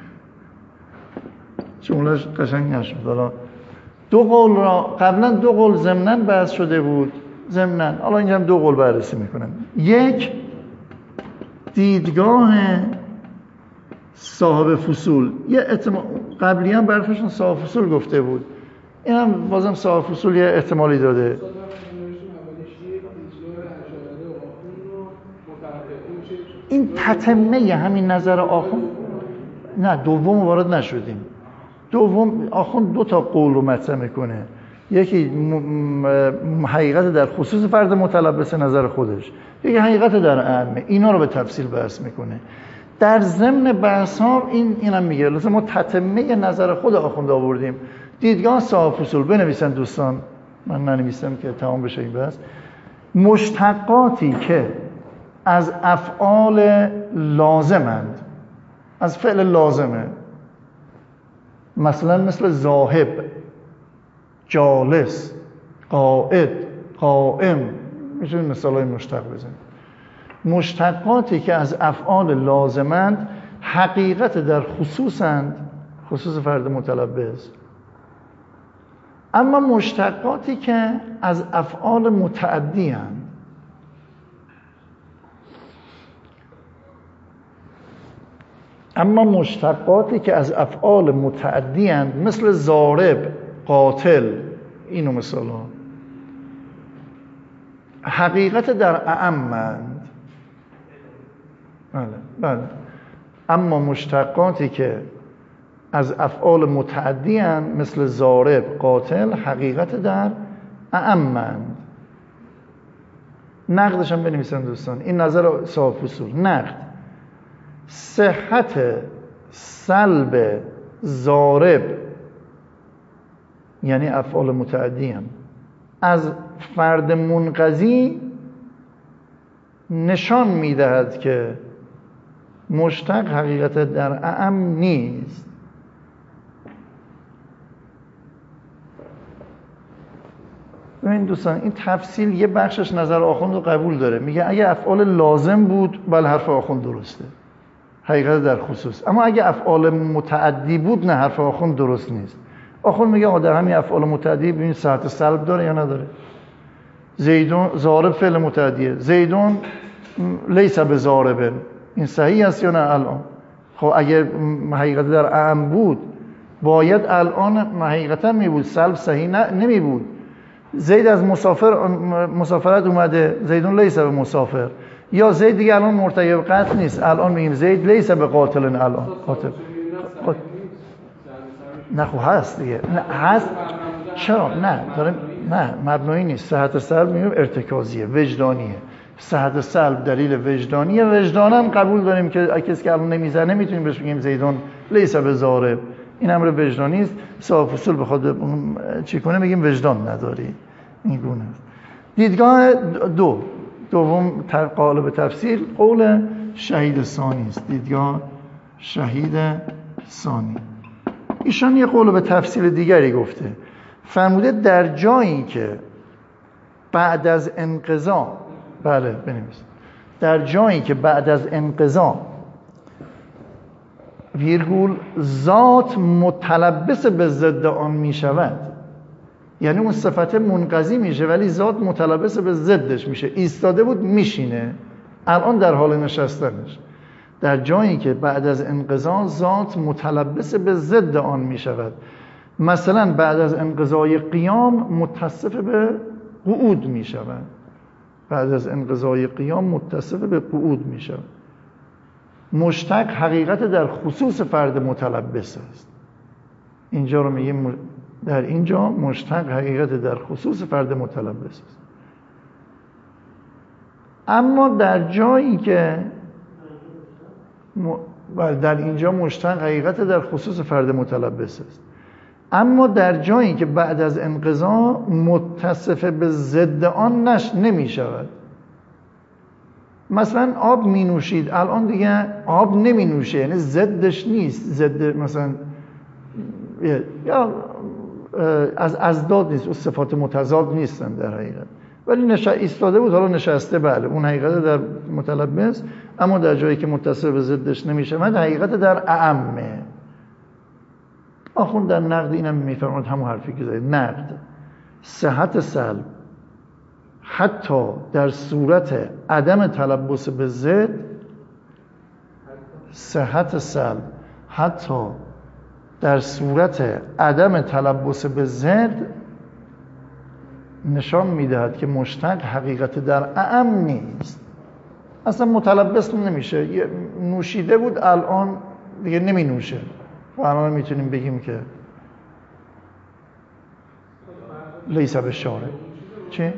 جملهش قشنگ نشد. حالا دو قول را قبلا دو قول ضمناً بحث شده بود، ضمناً حالا اینجا هم دو قول بررسی میکنم. یک، دیدگاه صاحب فصول، یه قبلی هم برفشون صاحب فصول گفته بود، این هم بازم صاحب فصول یه احتمالی داده. این تتمه همین نظر آخوند، نه دوم وارد نشدیم. دوم آخوند دو تا قول رو مطرح میکنه، یکی حقیقت در خصوص فرد متلبس نظر خودش، یکی حقیقت در عامه، اینا رو به تفصیل بحث میکنه. در ضمن بحث ها اینم میگه لازم ما تتمه نظر خود آخوند آوردیم. دیدگاه صاحب فصول بنویسن دوستان، من ننویسم که تمام بشه این بحث. مشتقاتی که از افعال لازمند، از فعل لازمه، مثلا مثل ذاهب، جالس، قائد، قائم، میتونید مثالای مشتق بزنید. مشتقاتی که از افعال لازمند حقیقت در خصوصند، خصوص فرد متلبس، اما مشتقاتی که از افعال متعدی هستند، اما مشتقاتی که از افعال متعدی هستند مثل ضارب، قاتل، اینو مثلا حقیقت در اعمند. بله. اما مشتقاتی که از افعال متعدی هستند مثل ضارب، قاتل، حقیقت در اعمند. نقدش هم بنویسن دوستان، این نظر صاحب فصول. نقد: صحت سلب ضارب، یعنی افعال متعدی هم، از فرد منقضی نشان میدهد که مشتق حقیقت در اعم نیست. ببین دوستان، این تفصیل یه بخشش نظر آخوند رو قبول داره، میگه اگه افعال لازم بود بله حرف آخوند درسته، حقیقت در خصوص. اما اگه افعال متعدی بود نه، حرف آخوند درست نیست. آخوند میگه در همین افعال متعدی ببینید صحت سلب داره یا نداره. زیدون ضارب فعل متعدیه، زیدون لیس بضارب، این صحیح است یا نه الان؟ خب اگر حقیقت در اعم بود باید الان حقیقتا می بود، سلب صحیح نمی بود. زید از مسافرت اومده، زیدون لیس به مسافر، یا زید دیگه الان مرتکب قتل نیست، الان میگیم زید لیس به قاتل، الان قاتل. نه خب هست دیگه، نه هست. چرا؟ نه دارم، نه مبنایی نیست. صحت سلب میگیم ارتکازیه، وجدانیه. صحت سلب دلیل وجدانیه، وجدانم قبول داریم که کسی که الان نمیزنه میتونیم بهش بگیم زیدون لیس به ضارب، این امر وجدانی است. صاحب فصول بخواد چی کنه میگیم وجدان نداری، این گونه است. دیدگاه دوم قائل به تفسیر قول شهید ثانی است. دیدگاه شهید ثانی، ایشان یه قول به تفسیر دیگری گفته، فرموده در جایی که بعد از انقضا، بله بنویس، در جایی که بعد از انقضا ویرگول ذات متلبس به ضد آن می شود، یعنی اون صفت منقضی میشه ولی ذات متلبس به ضدش میشه، ایستاده بود میشینه، الان در حال نشستنش. در جایی که بعد از انقضا ذات متلبس به ضد آن میشود، مثلا بعد از انقضای قیام متصف به قعود میشود، بعد از انقضای قیام متصف به قعود میشود. مشتق حقیقت در خصوص فرد متلبس است. اینجا رو میگیم در اینجا مشتق حقیقت در خصوص فرد متلبس است. اما در جایی که در اینجا مشتق حقیقت در خصوص فرد متلبس است، اما در جایی که بعد از انقضا متصف به ضد آن نمی شود. مثلا آب می نوشید، الان دیگه آب نمی نوشه، یعنی ضدش نیست، ضد مثلا یا از ازداد نیست، اون صفات متضاد نیستن در حقیقت، ولی ایستاده بود، حالا نشسته، بله اون حقیقت در متلبس، اما در جایی که متصل به ضدش نمیشه من حقیقت در اعمه. آخوند در نقد اینم میفرماید همون حرفی که زدید، نقد صحت سلب حتی در صورت عدم تلبس به ضد، صحت سلب حتی در صورت عدم تلبس به ضد نشان میدهد که مشتق حقیقت در اعم نیست، اصلا متلبس نمیشه. نوشیده بود الان دیگه نمی نوشه و الان میتونیم بگیم که لیس بالشارب. چه؟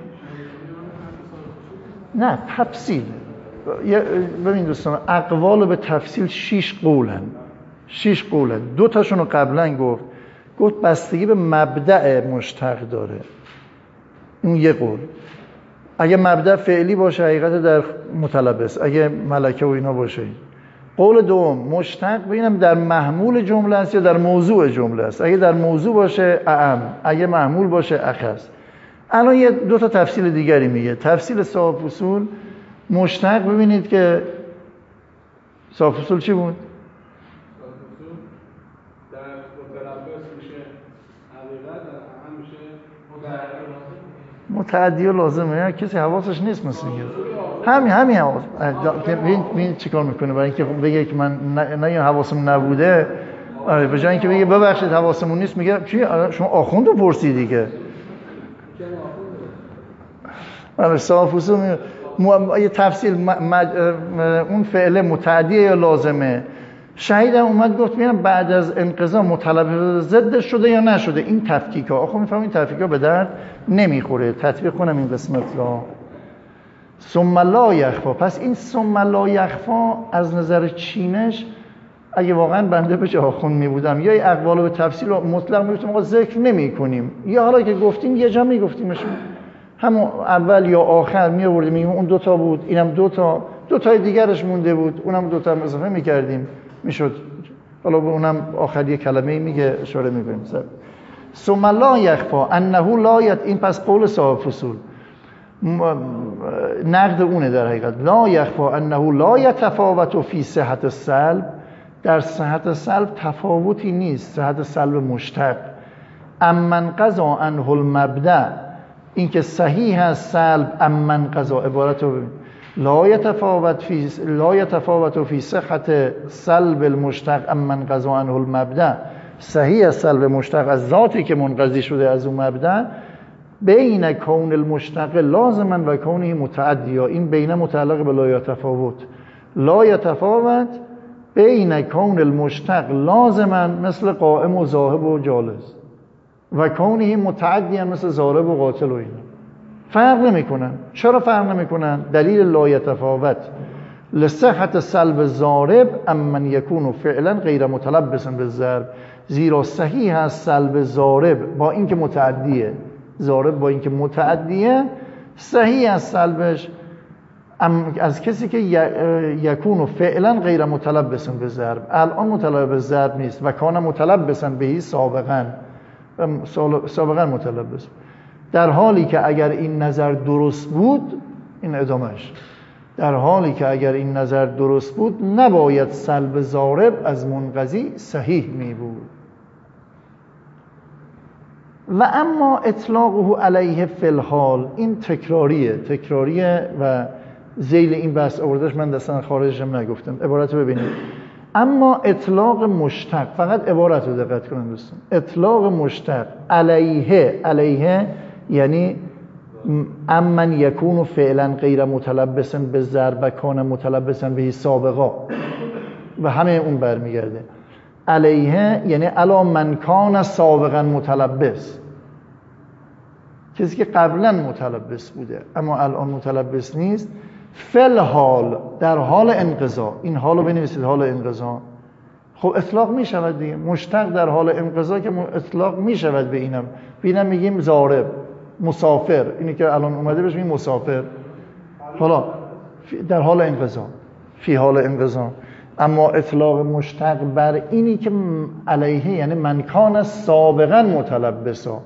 نه تفصیل. ببین دوستان، اقوال به تفصیل 6 قولن، 6 قولن. 2 تاشون رو قبلا گفت بستگی به مبدأ مشتق داره، اون یه قول. اگه مبدأ فعلی باشه حقیقت در متلبس، اگه ملکه و اینا باشه. قول دوم مشتق ببینم در محمول جمله است یا در موضوع جمله است. اگه در موضوع باشه اعم، اگه محمول باشه اخص. الان یه 2 تا تفصیل دیگری میگه. تفصیل صاحب اصول مشتق، ببینید که صاحب اصول چی بود؟ در متلبس میشه حقیقت، در اعم میشه متعدی و لازمه. کسی حواسش نیست مثل اینکه همین حواس. ببین چیکار میکنه برای اینکه بگه که من نه حواسم نبوده. آره، به جای اینکه بگه ببخشید حواسمون نیست، میگه چی شما آخوندو پرسیدی دیگه. آره، صاحب اصول یه تفصیل اون فعل متعدی یا لازمه. شهیدم اومد گفت میرم بعد از انقضا متلبس ضد شده یا نشده. این تفکیک ها آخه میفهمم این تفکیک ها به درد نمیخوره. تطبیق کنم این قسمت را. ثم لا یخفا. پس این ثم لا یخفا از نظر چینش اگه واقعا بنده به جا آخوند میبودم یا اقوال به تفصیل مطلق میگفتم آقا ذکر نمی کنیم، یا حالا که گفتیم یه جا میگفتیمشون، همون اول یا آخر می آوردیم میگیم اون 2 تا بود، اینم 2 تا، 2 تای دیگرش مونده بود، اونم 2 تا اضافه میکردیم میشد. حالا اونم آخری کلمه میگه اشاره میکنیم. ثم لا یخفا انه لا این پس قول صاحب فصول نقد اونه در حقیقت. لا یخفا انه لا یتفاوت فی صحت السلب. در صحت سلب تفاوتی نیست، صحت سلب مشتق. امن قضا عنه المبدأ، این که صحیح است سلب امن قضا عبارت رو ببین. لا یتفاوت فی صحت سلب المشتق امن قضا عنه المبدأ. صحیح است سلب مشتق از ذاتی که منقضی شده از اون مبدأ، بین کون المشتق لازما و کونه متعدی. این بین متعلق به لا یتفاوت. لا یتفاوت بین کون المشتق لازما مثل قائم و ذاهب و جالس و کونه متعدی مثل ضارب و قاتل و اینا. فرق نمیکنن. چرا فرق نمیکنن؟ دلیل لا یتفاوت لصحت سلب ضارب امن یکون فعلا غیر متلبسا بالضرب. زیرا صحیح است سلب ضارب با اینکه متعدیه، ضارب با اینکه متعدیه صحیح است سلبش از کسی که یکون فعلا غیر متلبسا بالضرب. الان متلبس بالضرب نیست و کان متلبسا بهی سابقا متلبس. در حالی که اگر این نظر درست بود، این ادامهش، در حالی که اگر این نظر درست بود نباید سلب ضارب از منقضی صحیح می بود. و اما اطلاقه علیه فی الحال، این تکراریه و ذیل این بحث آوردهش من دستان خارجم نگفتم. عبارت رو ببینید. اما اطلاق مشتق، فقط عبارت رو دقت کنید دوستان. اطلاق مشتق علیه یعنی امن یکون فعلا غیر متلبسا بالضرب و کان متلبسا به سابقا و همه اون برمیگرده. علیه یعنی علی من کان سابقا متلبس، کسی که قبلا متلبس بوده اما الان متلبس نیست. فل حال، در حال انقضا. این حالو بنویسید، حال انقضا. خب اطلاق می شود دیگه. مشتق در حال انقضا که اطلاق می شود به اینم میگیم ضارب، مسافر، اینی که الان اومده بهش میگیم مسافر. حالا در حال انقضا، فی حال انقضا. اما اطلاق مشتق بر اینی که علیه یعنی من کان سابقا متلبسا،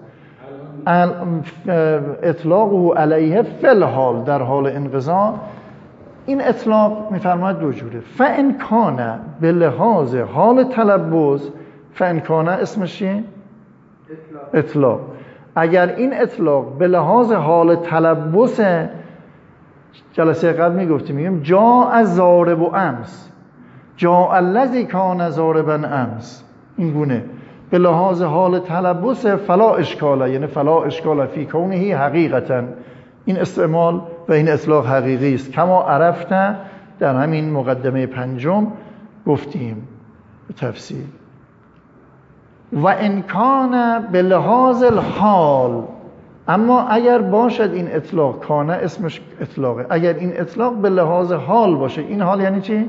اطلاقه علیه فی الحال در حال انقضا، این اطلاق میفرماید دو جوره. فان کان به لحاظ حال تلبس، فان کان اسمش چیه؟ اطلاق. اگر این اطلاق به لحاظ حال تلبس، جلسه قبل میگفتیم جاء ضارب امس، جاء الذی کان ضاربا امس، این گونه به لحاظ حال تلبس فلا اشکال، یعنی فلا اشکال فی کونه حقیقتا، این استعمال و این اطلاق حقیقی است. کما عرفته در همین مقدمه پنجم گفتیم به تفصیل. و ان کان به لحاظ الحال، اما اگر باشد این اطلاق، کانه اسمش اطلاقه، اگر این اطلاق به لحاظ حال باشه، این حال یعنی چی؟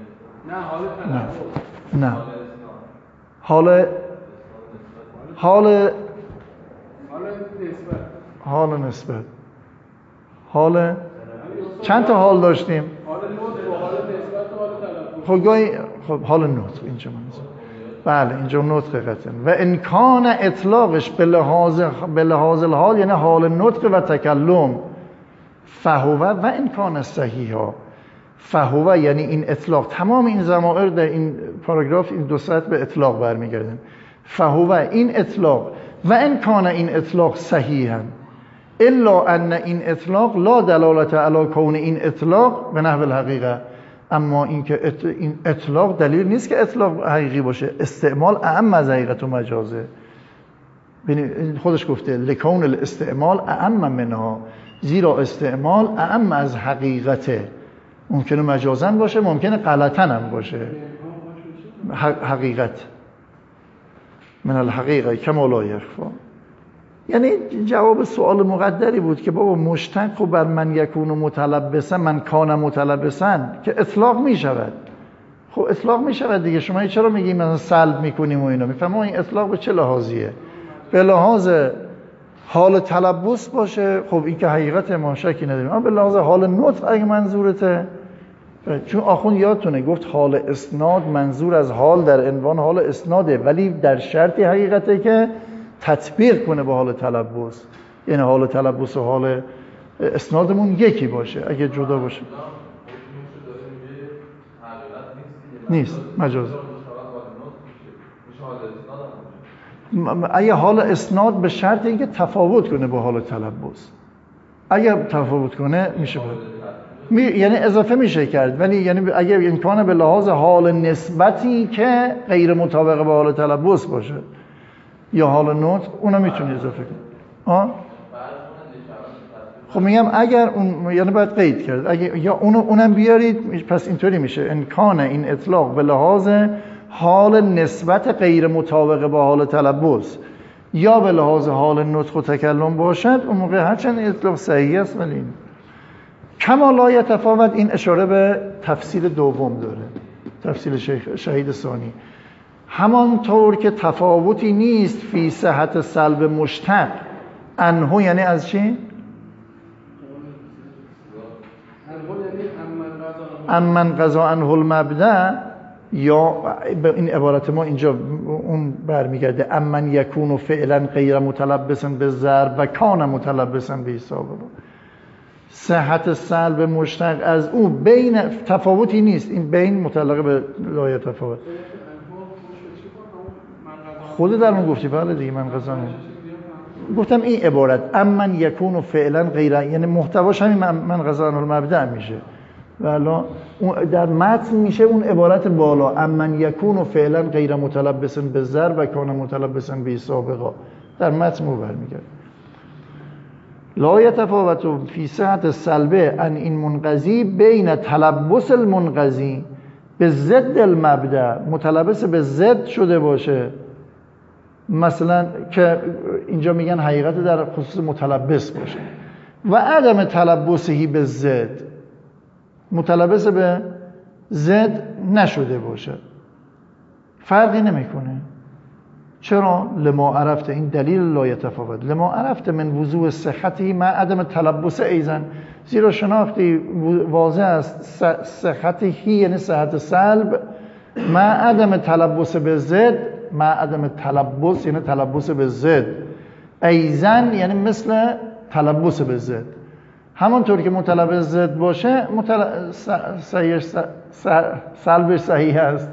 نه حال نسبت. حال چند تا حال داشتیم؟ خب حال نطق اینجا منظور. بله اینجا نطق قطعا. و امکان اطلاقش به لحاظ الحال یعنی حال نطق و تکلم، فهو و امکان صحیحا، فهو یعنی این اطلاق، تمام این ضمائر در این پاراگراف این دو سطر به اطلاق برمیگردن. فهو این اطلاق و امکان این اطلاق صحیحا، الا ان این اطلاق لا دلالت علی کون این اطلاق به نحو الحقیقه، اما اینکه این اطلاق دلیل نیست که اطلاق حقیقی باشه. استعمال اعم از حقیقت و مجازه، خودش گفته لکون الاستعمال اعم منها، زیرا استعمال اعم از حقیقته، ممکنه مجازن باشه، ممکنه غلطن هم باشه. حقیقت من الحقیقه کما لا یخفی، یعنی جواب سوال مقدری بود که بابا مشتق بر من یکون متلبسا، من کان متلبسا که اطلاق می شود. خب اطلاق می شود دیگه، شما چرا میگیم مثلا سلب میکنیم و اینا؟ میفهمم این اطلاق به چه لحاظیه؟ به لحاظ حال تلبس باشه، خب این که حقیقت ما شکی نداریم، اما به لحاظ حال نطق اگه منظورته، چون آخوند یادتونه گفت حال اسناد منظور از حال در عنوان حال اسناده، ولی در شرطی حقیقته که تطبیق کنه با حال تلبس، یعنی حال تلبس و حال اسنادمون یکی باشه. اگه جدا باشه نیست مجاز. اگه حال اسناد به شرط اینکه تفاوت کنه با حال تلبس، اگه تفاوت کنه میشه یعنی اضافه میشه کرد، ولی یعنی اگه امکانه به لحاظ حال نسبتی که غیر مطابق با حال تلبس باشه یا حال نطق، اونم میتونی اضافه کنی. خب میگم اگر اون، یعنی باید قید کرد، اگه یا اونم بیارید، پس اینطوری میشه امکانه این اطلاق به لحاظ حال نسبت غیر مطابق با حال تلبس یا به لحاظ حال نطق و تکلم باشد، اون موقع هرچند اطلاق صحیح است ولی کما لا یتفاوت، این اشاره به تفصیل دوم داره، تفصیل شهید ثانی. همانطور که تفاوتی نیست فی صحت سلب مشتق انه، یعنی از چی؟ امن قضا انه المبدأ، یا به این عبارت ما اینجا اون برمیگرده امن یکون فعلا غیر متلبسا به ضرب و کان متلبسا به حساب. صحت سلب مشتق از او بین تفاوتی نیست، این بین متعلق به لا تفاوت. خود در من گفتی بله دیگه، من قضا گفتم این عبارت امن یکون فعلا غیر، یعنی محتواش همین من قضا انه المبدأ میشه، والا در متن میشه اون عبارت بالا امن یکون فعلا غیر متلبسا به ضرب و کان متلبسا به سابقا، در متن مو برمیگرده. لا یتفاوت فی صحت سلبه ان این منقضی بین تلبس المنقضی به ضد المبدأ، متلبس به ضد شده باشه، مثلا که اینجا میگن حقیقت در خصوص متلبس باشه، و عدم تلبسهی به ضد، متلبس به ضد نشده باشه، فرقی نمیکنه. چرا؟ لما عرفته، این دلیل لا یتفاوت، لما عرفته من وضوح صحتی مع عدم تلبس ایزن، زیرا شناختی واضح است صحتی یعنی صحت سلب مع عدم تلبس به ضد، مع عدم تلبس یعنی تلبس به ضد، ایزن یعنی مثل تلبس به ضد. همونطور که متلبس ضد باشه سلبش صحیح است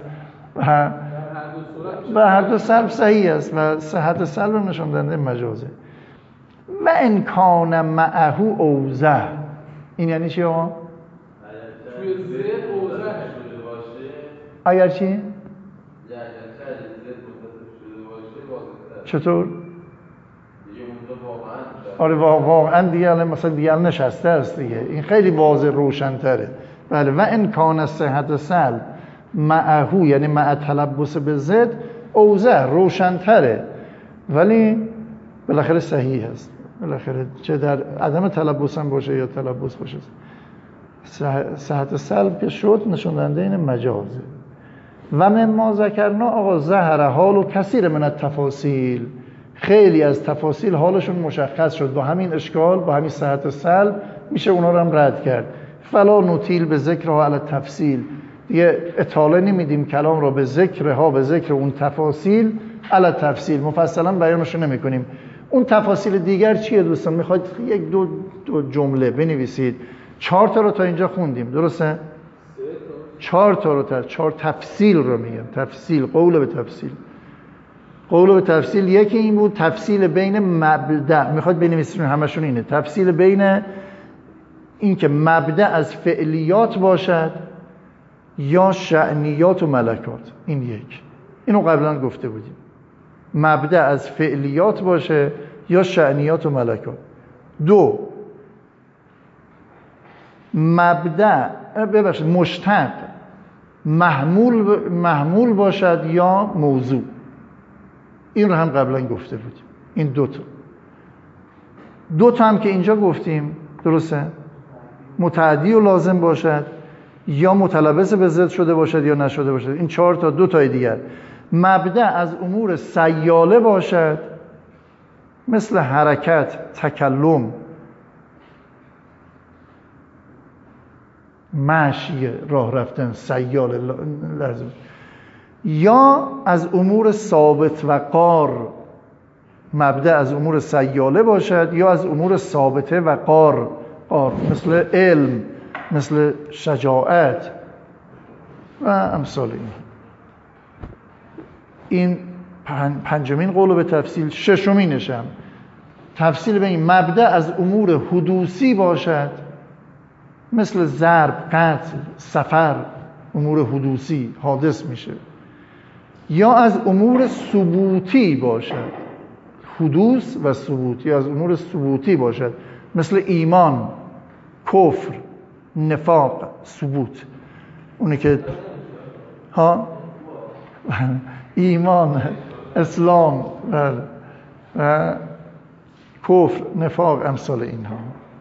و هر دو سلب صحیح است و صحت سلب نشان دهنده مجازه. و ان کان معه اوزه، این یعنی چی آقا؟ توی زد اوزه شده باشه. اگر چی؟ یعنی زد متصف شده باشه واضح‌تر. چطور؟ دیگه اونجا آره واقعا واقعا دیگه الان مثلا دیگه نشسته است دیگه، این خیلی واضح روشن‌تره. بله و ان کان صحت سلب معه یعنی مع تلبس به ضد اوزه روشن‌تره، ولی بالاخره صحیح است. بالاخره چه در عدم تلبس هم باشه یا تلبس باشه، صحت سلب که شد نشون دهنده این مجازه. و مما ذکرنا آقا ظهر حال و کثیر من التفاصیل، خیلی از تفاصیل حالشون مشخص شد با همین اشکال، با همین صحت سلب میشه اونا رو هم رد کرد. فلا نطیل به ذکرها علی التفصیل، دیگه اطاله نمیدیم کلام رو به ذکرها، به ذکر اون تفاصیل علی التفصیل، مفصلا بیانش نمی کنیم. اون تفاصیل دیگر چیه دوستان؟ میخواید یک دو جمله بنویسید. 4 تا رو تا اینجا خوندیم، درسته؟ 4 تا رو 4 تفصیل رو میگم. تفصیل، قول به تفصیل. قول به تفصیل یکی این بود، تفصیل بین مبدأ، میخواد بنویسید همشون اینه، تفصیل بین این که مبدأ از فعلیات باشد یا شأنیات و ملکات. این یک، اینو قبلا گفته بودیم، مبدأ از فعلیات باشه یا شأنیات و ملکات. 2 مبدأ ببخشید مشتق محمول باشد یا موضوع. این رو هم قبلا گفته بودیم. این 2 تا هم که اینجا گفتیم، درسته؟ متعدی و لازم باشد یا متلبس به ضد شده باشد یا نشده باشد. این 4 تا. 2 تای دیگر مبدأ از امور سیاله باشد، مثل حرکت، تکلم، مشی، راه رفتن، سیاله لازم، یا از امور ثابت و قار. مبدأ از امور سیاله باشد یا از امور ثابته و قار، مثل علم، مثل شجاعت و امثال این. پنجمین قول به تفصیل. ششمینش هم تفصیل به این مبدأ از امور حدوثی باشد، مثل ضرب، قتل، سفر، امور حدوثی حادث میشه، یا از امور ثبوتی باشد، حدوث و ثبوت، یا از امور ثبوتی باشد، مثل ایمان، کفر، نفاق، ثبوت. اونی که ایمان، اسلام و کفر، نفاق، امثال اینها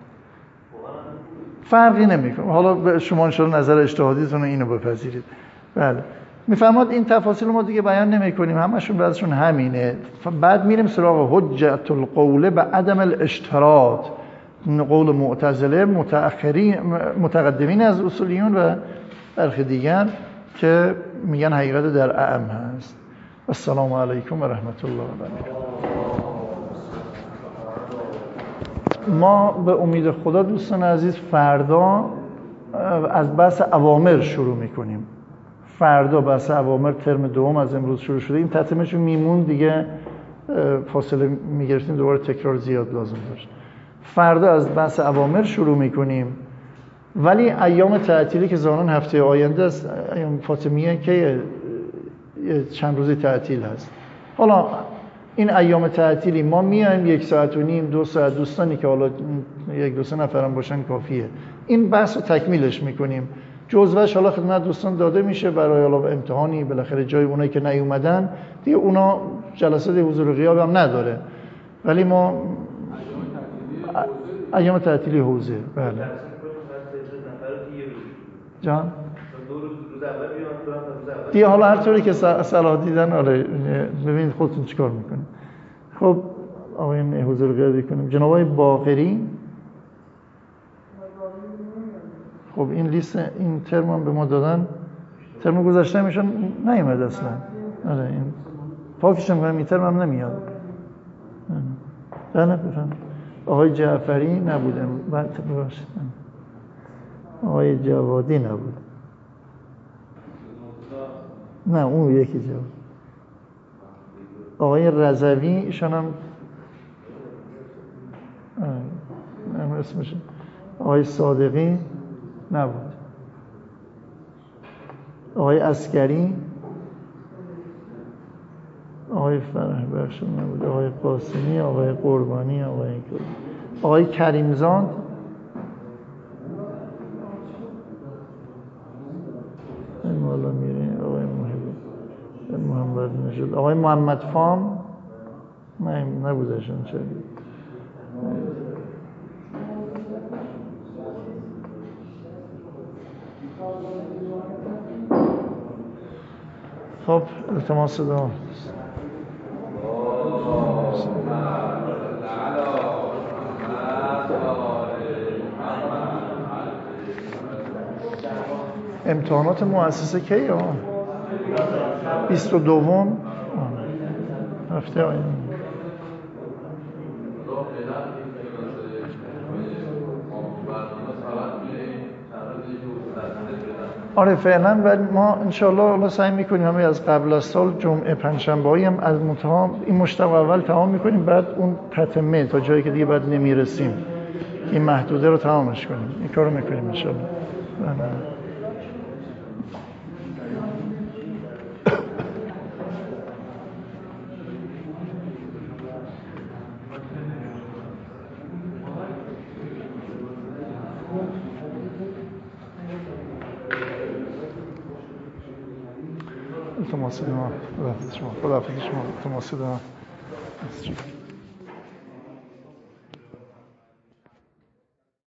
فرقی نمیکنه. حالا شما انشاءالله نظر اجتهادیتون اینو بپذیرید. بله میفرماد این تفاصیل ما دیگه بیان نمی‌کنیم، همشون بعضشون همینه. بعد میریم سراغ حجت القول به عدم الاشتراط، قول معتزله، متقدمین از اصولیون و برخی دیگر که میگن حقیقت در اعم هست. السلام علیکم و رحمت الله و برکاته. ما به امید خدا دوستان عزیز فردا از بحث اوامر شروع میکنیم. فردا بحث اوامر ترم دوم از امروز شروع شده. این تتمه‌شو میمون دیگه فاصله میگرفتیم، دوباره تکرار زیاد لازم داشت. فردا از بحث اوامر شروع میکنیم، ولی ایام تعطیلی که زانون هفته آینده است، ایام فاطمیه که چند روزی تعطیل هست. حالا این ایام تعطیلی ما میایم 1 ساعت و نیم 2 ساعت، دوستانی که حالا 1-2 نفرم باشن کافیه، این بحث رو تکمیلش میکنیم. جزوهش حالا خدمت دوستان داده میشه برای حالا امتحانی، بالاخره جای اونایی که نیومدن دیگه اونا جلسات حضور غیاب هم نداره، ولی ما ایام تعطیلی حوزه. بله جان دیگه حالا هر طوری که صلاح دیدن. آره ببینید خودتون چیکار میکنید. خب آقایون حضور غیابی کنیم. جناب آقای باقری، خب این لیست این ترم هم به ما دادن ترم گذشته میشون نیومد اصلا. آره این پاکش میکنم این ترم هم نمیاد. بله بفهم. آقای جعفری نبودم. ببخشید. آقای جوادی نبود. نه اون یکی جواد. آقای رضوی ایشان هم اسمش. آقای صادقی نبود. آقای عسکری، آقای فرح بخش نبود. آقای قاسمی، آقای قربانی، آقای کریمزاد، مولا میری، آقای محمد نژاد، آقای محمد فام نبودشون. چه خب التماس دعا. امتحانات مؤسسه کی ها؟ 22 هفته آینده. آره فعلا، ولی ما انشالله سعی میکنیم همه از قبل از سال جمعه پنجشنبه‌ای هم از این مشتق اول تمام میکنیم، بعد اون تتمه تا جایی که دیگه بعد نمیرسیم این محدوده رو تمامش کنیم. این کارو میکنیم انشالله. التماس دعا. خداحافظ شما. التماس دعا.